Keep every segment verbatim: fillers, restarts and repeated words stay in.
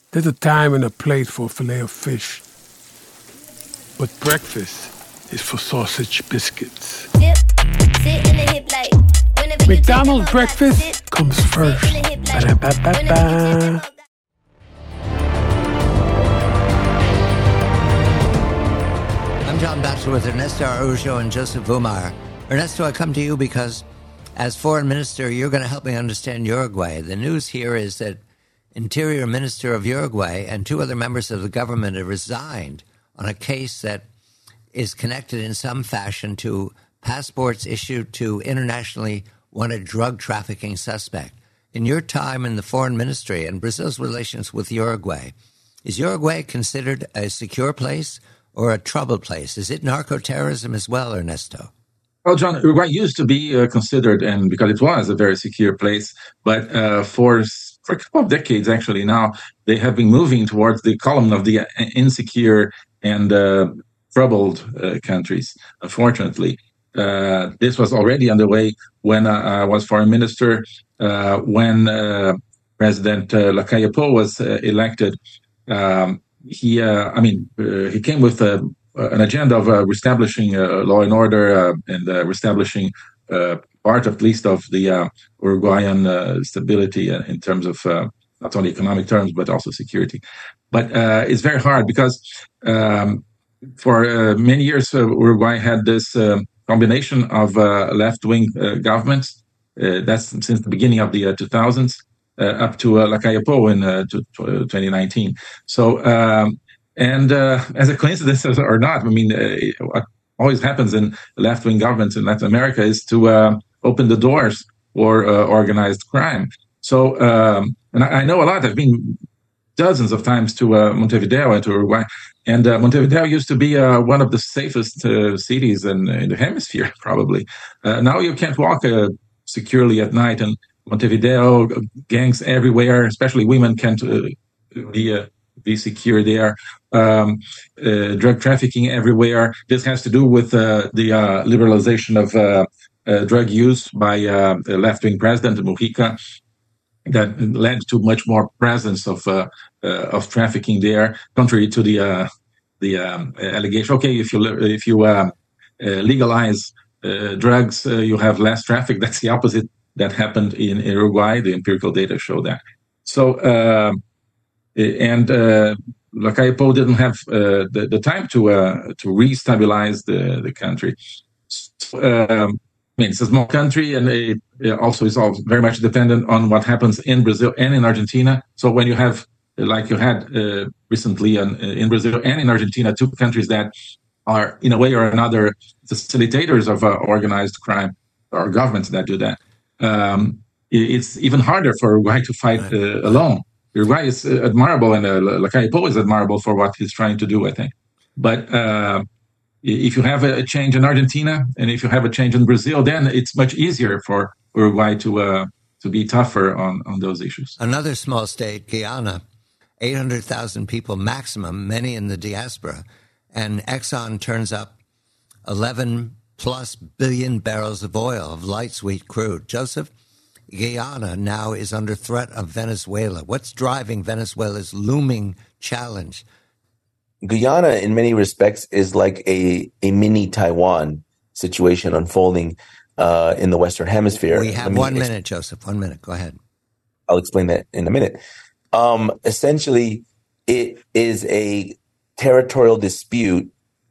There's a time and a place for a fillet of fish. But breakfast is for sausage biscuits. Dip, sit in the hip like, McDonald's breakfast sit, comes first. Like, ba-da-ba-ba-ba. I'm John Batchelor with Ernesto Araujo and Joseph Umar. Ernesto, I come to you because as foreign minister, you're going to help me understand Uruguay. The news here is that Interior Minister of Uruguay and two other members of the government have resigned on a case that is connected in some fashion to passports issued to internationally wanted drug trafficking suspect. In your time in the foreign ministry and Brazil's relations with Uruguay, is Uruguay considered a secure place or a troubled place? Is it narco-terrorism as well, Ernesto? Well, John, Uruguay used to be uh, considered, and because it was a very secure place, but uh, for for a couple of decades, actually, now, they have been moving towards the column of the insecure and uh, troubled uh, countries, unfortunately. Uh, this was already underway when uh, I was foreign minister, uh, when uh, President uh, Lacalle Pou was uh, elected. Um, he, uh, I mean, uh, he came with a an agenda of uh, reestablishing uh, law and order uh, and uh, reestablishing uh, part, at least, of the uh, Uruguayan uh, stability uh, in terms of uh, not only economic terms, but also security. But uh, it's very hard because um, for uh, many years, uh, Uruguay had this uh, combination of uh, left-wing uh, governments. Uh, that's since the beginning of the uh, two thousands uh, up to uh, Lacalle Pou in uh, to, to twenty nineteen. So, um, And uh, as a coincidence or not, I mean, uh, what always happens in left-wing governments in Latin America is to uh, open the doors for uh, organized crime. So, um, and I, I know a lot. I've been dozens of times to uh, Montevideo and to Uruguay. And uh, Montevideo used to be uh, one of the safest uh, cities in, in the hemisphere, probably. Uh, now you can't walk uh, securely at night. And Montevideo, gangs everywhere, especially women can't uh, be uh, be secure there. Um, uh, drug trafficking everywhere. This has to do with uh, the uh, liberalization of uh, uh, drug use by uh, the left-wing president Mujica, that led to much more presence of uh, uh, of trafficking there, contrary to the uh, the um, allegation. Okay, if you if you uh, uh, legalize uh, drugs, uh, you have less traffic. That's the opposite that happened in Uruguay. The empirical data show that. So. Uh, And uh, Lacalle Pou didn't have uh, the, the time to uh, to re-stabilize the, the country. So, um, I mean, it's a small country, and it, it also is all very much dependent on what happens in Brazil and in Argentina. So when you have, like you had uh, recently in, in Brazil and in Argentina, two countries that are, in a way or another, facilitators of uh, organized crime, or governments that do that, um, it's even harder for Uruguay to fight uh, alone. Uruguay is uh, admirable, and uh, Lacalle Pou is admirable for what he's trying to do, I think. But uh, if you have a change in Argentina and if you have a change in Brazil, then it's much easier for Uruguay to uh, to be tougher on, on those issues. Another small state, Guyana, eight hundred thousand people maximum, many in the diaspora. And Exxon turns up eleven plus billion barrels of oil, of light sweet crude. Joseph, Guyana now is under threat of Venezuela. What's driving Venezuela's looming challenge? Guyana, in many respects, is like a, a mini Taiwan situation unfolding uh, in the Western Hemisphere. We have one minute, Joseph. One minute. Go ahead. I'll explain that in a minute. Um, essentially, it is a territorial dispute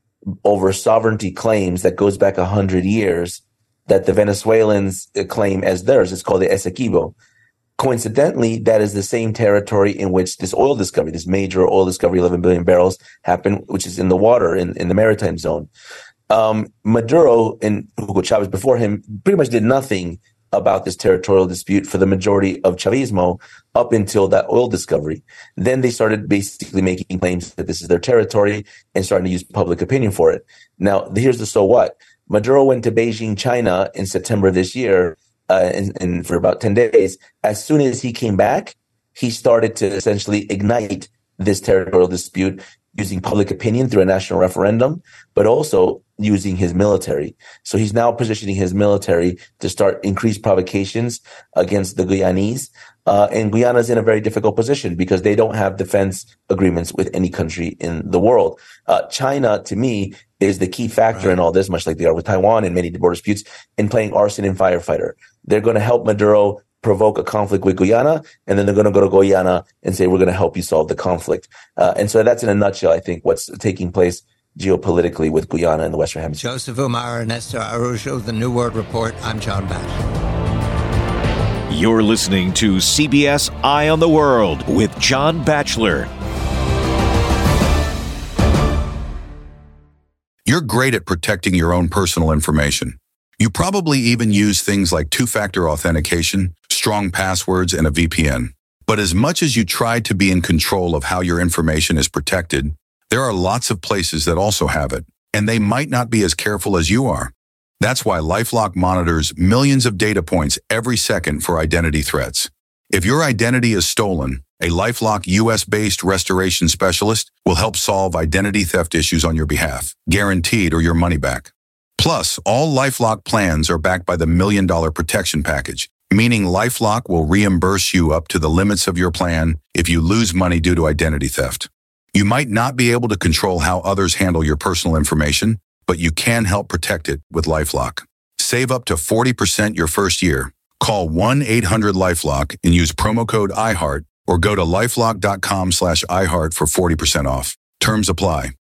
over sovereignty claims that goes back one hundred years that the Venezuelans claim as theirs. It's called the Essequibo. Coincidentally, that is the same territory in which this oil discovery, this major oil discovery, eleven billion barrels, happened, which is in the water, in, in the maritime zone. Um, Maduro and Hugo Chavez before him pretty much did nothing about this territorial dispute for the majority of Chavismo up until that oil discovery. Then they started basically making claims that this is their territory and starting to use public opinion for it. Now, here's the so what. Maduro went to Beijing, China in September of this year, uh, and, and for about ten days. As soon as he came back, he started to essentially ignite this territorial dispute using public opinion through a national referendum, but also using his military. So he's now positioning his military to start increased provocations against the Guyanese. Uh, and Guyana's in a very difficult position because they don't have defense agreements with any country in the world. Uh, China, to me, is the key factor right. in all this, much like they are with Taiwan and many border disputes, in playing arson and firefighter. They're going to help Maduro provoke a conflict with Guyana, and then they're going to go to Guyana and say, we're going to help you solve the conflict. Uh, and so that's in a nutshell, I think, what's taking place geopolitically with Guyana in the Western Hemisphere. Joseph Umar, Ernesto Araujo, The New World Report. I'm John Batchelor. You're listening to C B S Eye on the World with John Batchelor. You're great at protecting your own personal information. You probably even use things like two-factor authentication, strong passwords, and a V P N. But as much as you try to be in control of how your information is protected, there are lots of places that also have it, and they might not be as careful as you are. That's why LifeLock monitors millions of data points every second for identity threats. If your identity is stolen, a LifeLock U S-based restoration specialist will help solve identity theft issues on your behalf, guaranteed or your money back. Plus, all LifeLock plans are backed by the Million Dollar Protection Package, meaning LifeLock will reimburse you up to the limits of your plan if you lose money due to identity theft. You might not be able to control how others handle your personal information, but you can help protect it with LifeLock. Save up to forty percent your first year. Call one eight hundred LifeLock and use promo code iHeart or go to lifelock.com slash iHeart for forty percent off. Terms apply.